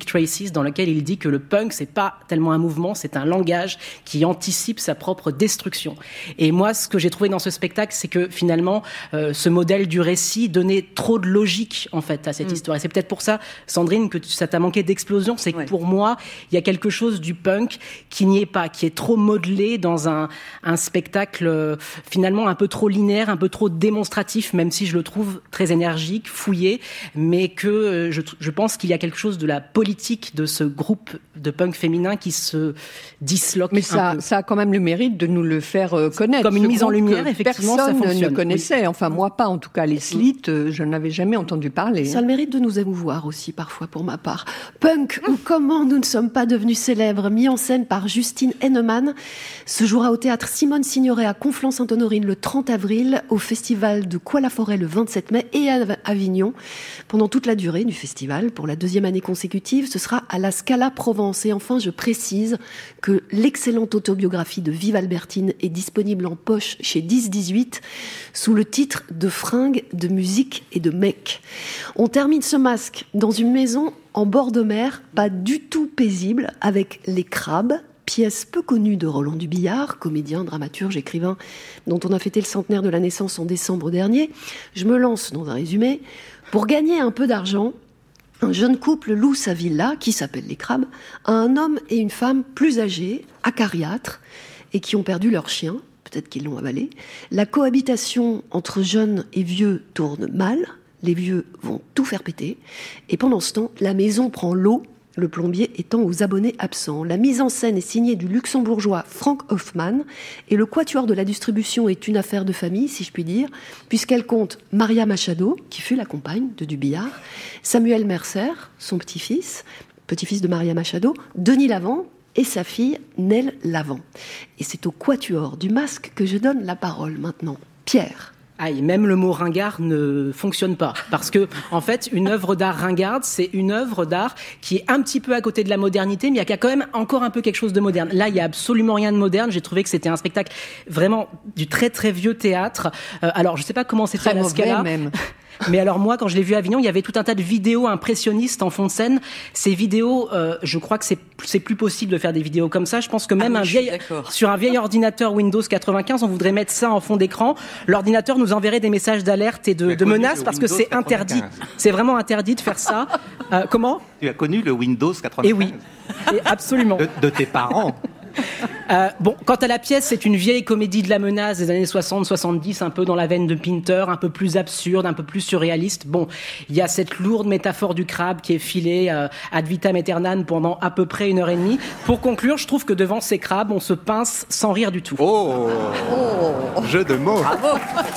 Dick Tracy, dans lequel il dit que le punk, c'est pas tellement un mouvement, c'est un langage qui anticipe sa propre destruction. Et moi, ce que j'ai trouvé dans ce spectacle, c'est que finalement, ce modèle du récit donnait trop de logique, en fait, à cette histoire. Et c'est peut-être pour ça, Sandrine, que ça t'a manqué d'explosion. C'est que pour moi, il y a quelque chose du punk qui n'y est pas, qui est trop modelé dans un spectacle finalement un peu trop linéaire, un peu trop démonstratif, même si je le trouve très énergique, fouillé, mais que je pense qu'il y a quelque chose de la politique de ce groupe de punk féminin qui se disloque. Mais ça a quand même le mérite de nous le faire connaître. Comme une mise en lumière, effectivement, ça fonctionne. Personne ne connaissait, enfin moi pas en tout cas, les Slits, je n'avais jamais entendu parler. Ça a le mérite de nous émouvoir aussi parfois pour ma part. Punk ou comment nous ne sommes pas devenus célèbres, mis en scène par Justine Henneman, se jouera au théâtre Simone Signoret à Conflans-Sainte-Honorine le 30 avril, au festival de Coix-la-Forêt le 27 mai et à Avignon. Pendant toute la durée du festival, pour la 2e année consécutive, ce sera à la Scala Provence. Et enfin, je précise que l'excellente autobiographie de Vive Albertine est disponible en poche chez 10-18 sous le titre de Fringues, de musique et de mecs. On termine ce masque dans une maison en bord de mer, pas du tout paisible, avec Les Crabes, pièce peu connue de Roland Dubillard, comédien, dramaturge, écrivain, dont on a fêté le centenaire de la naissance en décembre dernier. Je me lance dans un résumé. Pour gagner un peu d'argent, un jeune couple loue sa villa, qui s'appelle Les Crabes, à un homme et une femme plus âgés, acariâtres, et qui ont perdu leur chien. Peut-être qu'ils l'ont avalé. La cohabitation entre jeunes et vieux tourne mal. Les vieux vont tout faire péter. Et pendant ce temps, la maison prend l'eau, le plombier étant aux abonnés absents. La mise en scène est signée du luxembourgeois Frank Hoffmann. Et le quatuor de la distribution est une affaire de famille, si je puis dire, puisqu'elle compte Maria Machado, qui fut la compagne de Dubillard, Samuel Mercer, son petit-fils de Maria Machado, Denis Lavant, et sa fille, Nell Lavant. Et c'est au quatuor du masque que je donne la parole maintenant. Pierre. Aïe, même le mot ringard ne fonctionne pas. Parce que, en fait, une œuvre d'art ringarde, c'est une œuvre d'art qui est un petit peu à côté de la modernité, mais il y a quand même encore un peu quelque chose de moderne. Là, il y a absolument rien de moderne. J'ai trouvé que c'était un spectacle vraiment du très très vieux théâtre. Alors, je sais pas comment c'était à la Scala. Même. Mais alors moi, quand je l'ai vu à Avignon, il y avait tout un tas de vidéos impressionnistes en fond de scène. Ces vidéos, je crois que c'est plus possible de faire des vidéos comme ça. Je pense que même sur un vieil ordinateur Windows 95, on voudrait mettre ça en fond d'écran. L'ordinateur nous enverrait des messages d'alerte et de menaces parce que c'est 95. Interdit. C'est vraiment interdit de faire ça. Comment ? Tu as connu le Windows 95 ? Et oui, et absolument. De tes parents. Bon, quant à la pièce, c'est une vieille comédie de la menace des années 60-70, un peu dans la veine de Pinter, un peu plus absurde, un peu plus surréaliste. Bon, il y a cette lourde métaphore du crabe qui est filée ad vitam aeternam pendant à peu près 1h30. Pour conclure, je trouve que devant ces crabes, on se pince sans rire du tout. Oh. Jeu de mots. Bravo.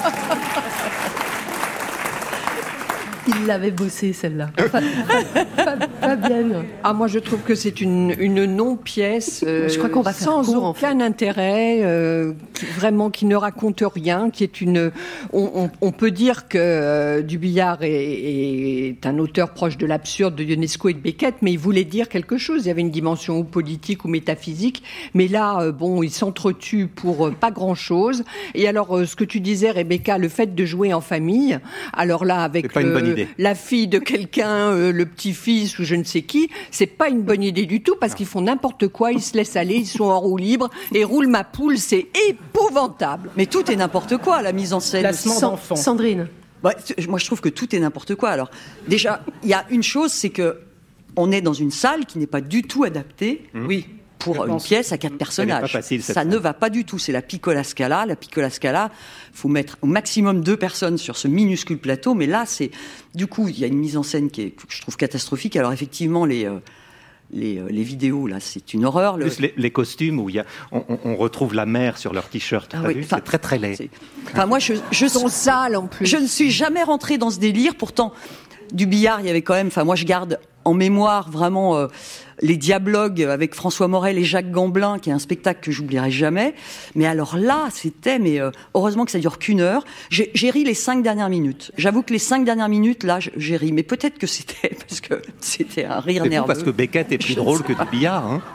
Il l'avait bossé, celle-là. Fabienne. Ah, moi, je trouve que c'est une non-pièce. Je crois qu'on va faire sans aucun intérêt, vraiment qui ne raconte rien, qui est une. On peut dire que Dubillard est un auteur proche de l'absurde de Ionesco et de Beckett, mais il voulait dire quelque chose. Il y avait une dimension ou politique ou métaphysique, mais là, bon, il s'entretue pour pas grand-chose. Et alors, ce que tu disais, Rebecca, le fait de jouer en famille. Alors là, avec la fille de quelqu'un, le petit-fils ou je ne sais qui, c'est pas une bonne idée du tout parce qu'ils font n'importe quoi, ils se laissent aller, ils sont en roue libre et roule ma poule, c'est épouvantable. Mais tout est n'importe quoi, la mise en scène. Placement d'enfant. Sandrine. Moi, je trouve que tout est n'importe quoi. Alors, déjà, il y a une chose, c'est que on est dans une salle qui n'est pas du tout adaptée. Oui. Pour une pièce à 4 personnages. Facile, ça ne va pas du tout. C'est la Piccola Scala. La Piccola Scala, faut mettre au maximum 2 personnes sur ce minuscule plateau. Mais là, du coup, il y a une mise en scène que je trouve catastrophique. Alors effectivement, les vidéos, là, c'est une horreur. Plus les costumes où on retrouve la mer sur leur t-shirt. C'est très très laid. Enfin, moi, je sont sales en plus. Je ne suis jamais rentrée dans ce délire. Pourtant, Dubillard, il y avait quand même. Enfin, moi, je garde en mémoire vraiment les Diablogues avec François Morel et Jacques Gamblin, qui est un spectacle que j'oublierai jamais. Mais alors là, heureusement que ça dure qu'1 heure. J'ai ri les 5 dernières minutes. J'avoue que les 5 dernières minutes, là, j'ai ri. Mais peut-être que c'était parce que c'était un rire nerveux. Parce que Beckett est plus drôle que Dubillard, hein.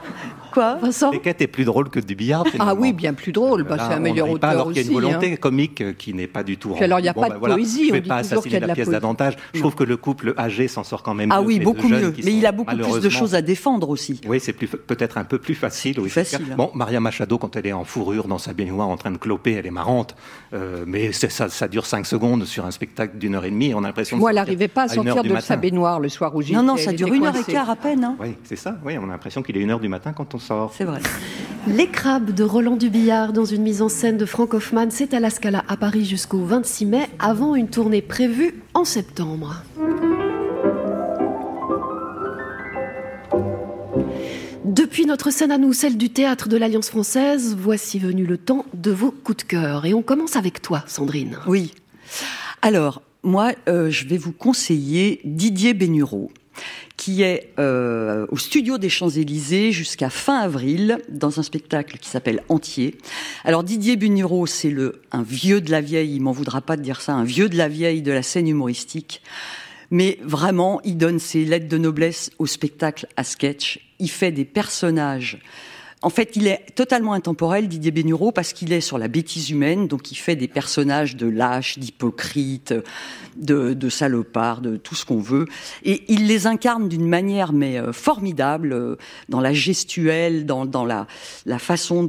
Quoi, Vincent? Beckett est plus drôle que du billard. Ah oui, bien plus drôle. Là, c'est un meilleur on ne rit pas, auteur alors qu'il y a une volonté comique qui n'est pas du tout. Puis alors, il n'y a pas de poésie. Je ne On vais dit pas toujours qu'il y assassiner a de la la pièce poésie. davantage. Je trouve que le couple âgé s'en sort quand même mieux. Ah oui, que beaucoup les deux mieux. jeunes qui Mais sont il a beaucoup plus de malheureusement- choses à défendre aussi. Oui, c'est peut-être un peu plus facile. Oui, Facile. Bon, Maria Machado, quand elle est en fourrure dans sa baignoire en train de cloper, elle est marrante. Mais ça dure 5 secondes sur un spectacle d'1h30. On a l'impression Moi, elle sortir n'arrivait pas à à 1 heure sortir du de matin. sa baignoire le soir où j'y Non, étais. ça Elle dure était 1h15 coincée. à peine. Hein. Oui, c'est ça. Oui, on a l'impression qu'il est 1h du matin quand on sort. C'est vrai. Les Crabes de Roland Dubillard dans une mise en scène de Franck Hoffmann, c'est à la Scala à Paris jusqu'au 26 mai, avant une tournée prévue en septembre. Depuis notre scène à nous, celle du théâtre de l'Alliance française, voici venu le temps de vos coups de cœur. Et on commence avec toi, Sandrine. Oui. Alors, moi, je vais vous conseiller Didier Bénureau, qui est au studio des Champs-Élysées jusqu'à fin avril, dans un spectacle qui s'appelle Entier. Alors, Didier Bénureau, c'est un vieux de la vieille, il m'en voudra pas de dire ça, un vieux de la vieille de la scène humoristique. Mais vraiment, il donne ses lettres de noblesse au spectacle à sketch. Il fait des personnages. En fait, il est totalement intemporel, Didier Bénureau, parce qu'il est sur la bêtise humaine, donc il fait des personnages de lâches, d'hypocrites, de salopards, de tout ce qu'on veut. Et il les incarne d'une manière formidable, dans la gestuelle, dans la façon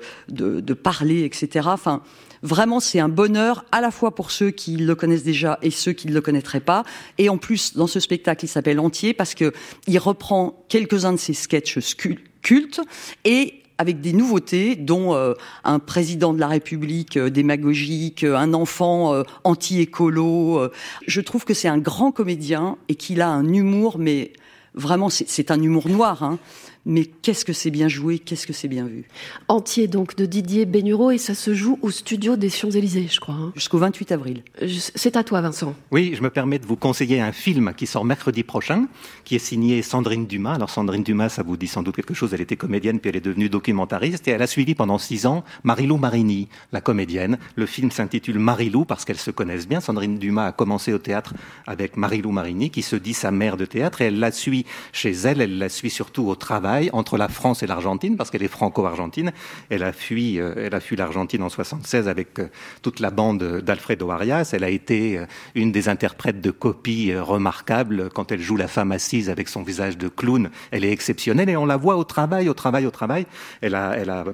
de parler, etc. Enfin, vraiment, c'est un bonheur à la fois pour ceux qui le connaissent déjà et ceux qui ne le connaîtraient pas. Et en plus, dans ce spectacle, il s'appelle Entier parce que il reprend quelques-uns de ses sketchs cultes et avec des nouveautés, dont un président de la République démagogique, un enfant anti-écolo. Je trouve que c'est un grand comédien et qu'il a un humour, mais vraiment, c'est un humour noir, hein. Mais qu'est-ce que c'est bien joué, qu'est-ce que c'est bien vu. Entier donc de Didier Bénureau, et ça se joue au studio des Champs-Élysées, je crois. Hein. Jusqu'au 28 avril. C'est à toi, Vincent. Oui, je me permets de vous conseiller un film qui sort mercredi prochain, qui est signé Sandrine Dumas. Alors Sandrine Dumas, ça vous dit sans doute quelque chose, elle était comédienne, puis elle est devenue documentariste, et elle a suivi pendant 6 ans Marilou Marini, la comédienne. Le film s'intitule Marilou, parce qu'elles se connaissent bien. Sandrine Dumas a commencé au théâtre avec Marilou Marini, qui se dit sa mère de théâtre, et elle la suit chez elle la suit surtout au travail, entre la France et l'Argentine, parce qu'elle est franco-argentine. Elle a fui l'Argentine en 76 avec toute la bande d'Alfredo Arias. Elle a été une des interprètes de copie remarquables. Quand elle joue la femme assise avec son visage de clown, elle est exceptionnelle, et on la voit au travail. Elle a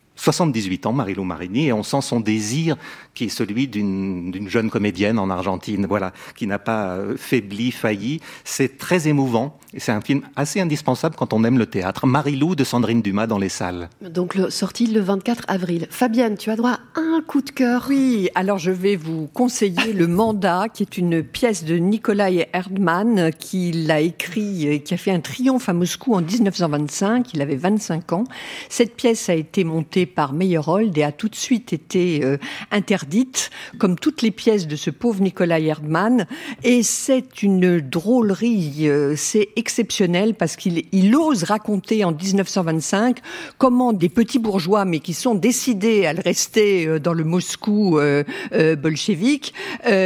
78 ans, Marilou Marini, et on sent son désir qui est celui d'une jeune comédienne en Argentine, voilà, qui n'a pas faibli, failli. C'est très émouvant, et c'est un film assez indispensable quand on aime le théâtre. Marilou de Sandrine Dumas dans les salles. Donc sorti le 24 avril. Fabienne, tu as droit à un coup de cœur. Oui, alors je vais vous conseiller Le Mandat, qui est une pièce de Nikolai Erdmann, qui l'a écrit, qui a fait un triomphe à Moscou en 1925. Il avait 25 ans. Cette pièce a été montée par Meyerhold et a tout de suite été interdite, comme toutes les pièces de ce pauvre Nikolai Erdmann. Et c'est une drôlerie, c'est exceptionnel parce qu'il ose raconter en 1925 comment des petits bourgeois, mais qui sont décidés à le rester dans le Moscou bolchevique,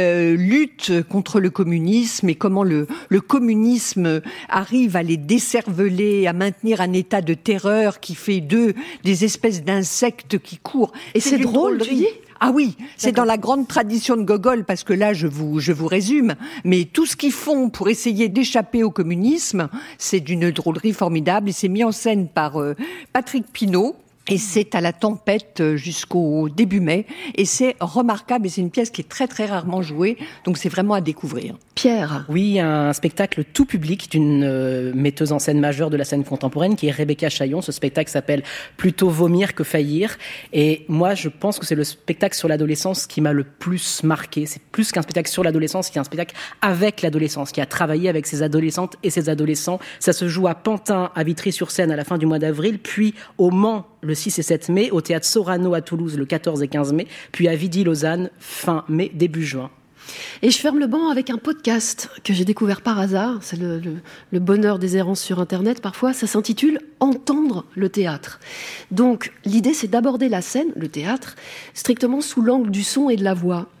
luttent contre le communisme et comment le communisme arrive à les décerveler, à maintenir un état de terreur qui fait d'eux des espèces d'insectes qui courent. Et c'est drôle, tu dis ? Ah oui, c'est dans la grande tradition de Gogol, parce que là, je vous résume, mais tout ce qu'ils font pour essayer d'échapper au communisme, c'est d'une drôlerie formidable, et c'est mis en scène par Patrick Pinault. Et c'est à la Tempête jusqu'au début mai. Et c'est remarquable. Et c'est une pièce qui est très, très rarement jouée. Donc, c'est vraiment à découvrir. Pierre. Oui, un spectacle tout public d'une metteuse en scène majeure de la scène contemporaine qui est Rebecca Chaillon. Ce spectacle s'appelle Plutôt vomir que faillir. Et moi, je pense que c'est le spectacle sur l'adolescence qui m'a le plus marqué. C'est plus qu'un spectacle sur l'adolescence, qui est un spectacle avec l'adolescence, qui a travaillé avec ses adolescentes et ses adolescents. Ça se joue à Pantin, à Vitry-sur-Seine à la fin du mois d'avril, puis au Mans le 6 et 7 mai, au Théâtre Sorano à Toulouse le 14 et 15 mai, puis à Vidy-Lausanne fin mai, début juin. Et je ferme le banc avec un podcast que j'ai découvert par hasard. C'est le bonheur des errances sur Internet parfois. Ça s'intitule « Entendre le théâtre ». Donc, l'idée, c'est d'aborder la scène, le théâtre, strictement sous l'angle du son et de la voix.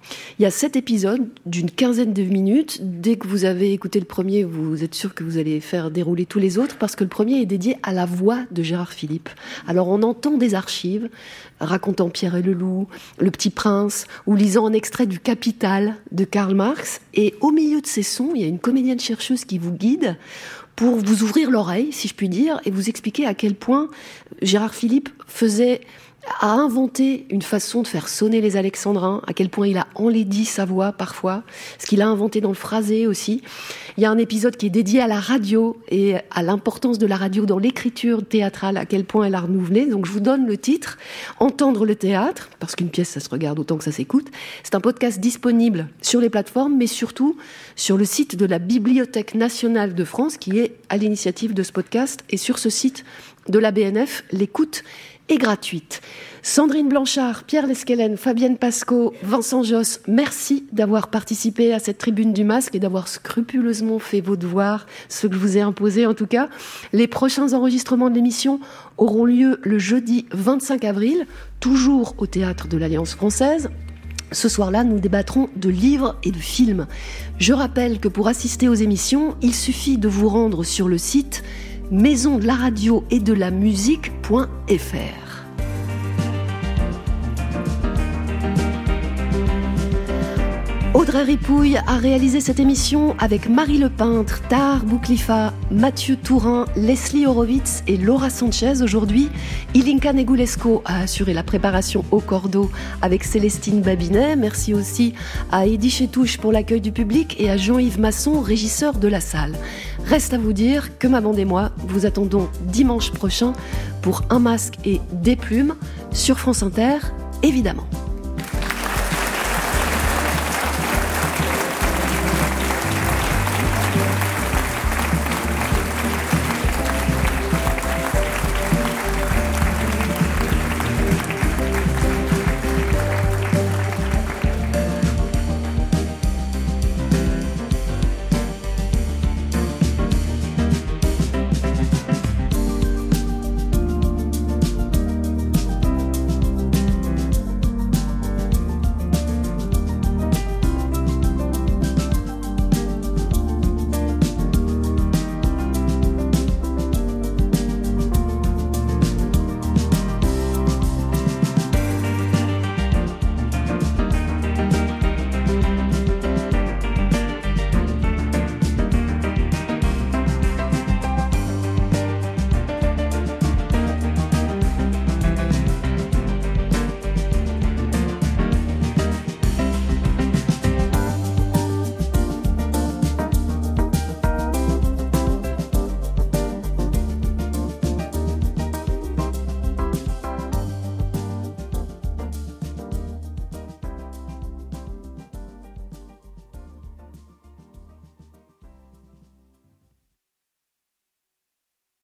Il y a 7 épisodes d'une quinzaine de minutes. Dès que vous avez écouté le premier, vous êtes sûr que vous allez faire dérouler tous les autres, parce que le premier est dédié à la voix de Gérard Philipe. Alors on entend des archives racontant Pierre et le Loup, Le Petit Prince, ou lisant un extrait du Capital de Karl Marx. Et au milieu de ces sons, il y a une comédienne chercheuse qui vous guide pour vous ouvrir l'oreille, si je puis dire, et vous expliquer à quel point Gérard Philipe a inventé une façon de faire sonner les alexandrins, à quel point il a enlaidi sa voix parfois, ce qu'il a inventé dans le phrasé aussi. Il y a un épisode qui est dédié à la radio et à l'importance de la radio dans l'écriture théâtrale, à quel point elle a renouvelé. Donc je vous donne le titre, Entendre le théâtre, parce qu'une pièce ça se regarde autant que ça s'écoute. C'est un podcast disponible sur les plateformes, mais surtout sur le site de la Bibliothèque nationale de France, qui est à l'initiative de ce podcast. Et sur ce site de la BNF, l'écoute est gratuite. Sandrine Blanchard, Pierre Lesquelen, Fabienne Pasco, Vincent Josse, merci d'avoir participé à cette tribune du masque et d'avoir scrupuleusement fait vos devoirs, ce que je vous ai imposé en tout cas. Les prochains enregistrements de l'émission auront lieu le jeudi 25 avril, toujours au Théâtre de l'Alliance française. Ce soir-là, nous débattrons de livres et de films. Je rappelle que pour assister aux émissions, il suffit de vous rendre sur le site maison de la radio et de la musique.fr. Audrey Ripouille a réalisé cette émission avec Marie Lepeintre, Tahar Bouklifa, Mathieu Tourin, Leslie Horowitz et Laura Sanchez. Aujourd'hui, Ilinka Negulesco a assuré la préparation au cordeau avec Célestine Babinet. Merci aussi à Eddy Chetouche pour l'accueil du public et à Jean-Yves Masson, régisseur de la salle. Reste à vous dire que ma bande et moi vous attendons dimanche prochain pour Un masque et des plumes sur France Inter, évidemment.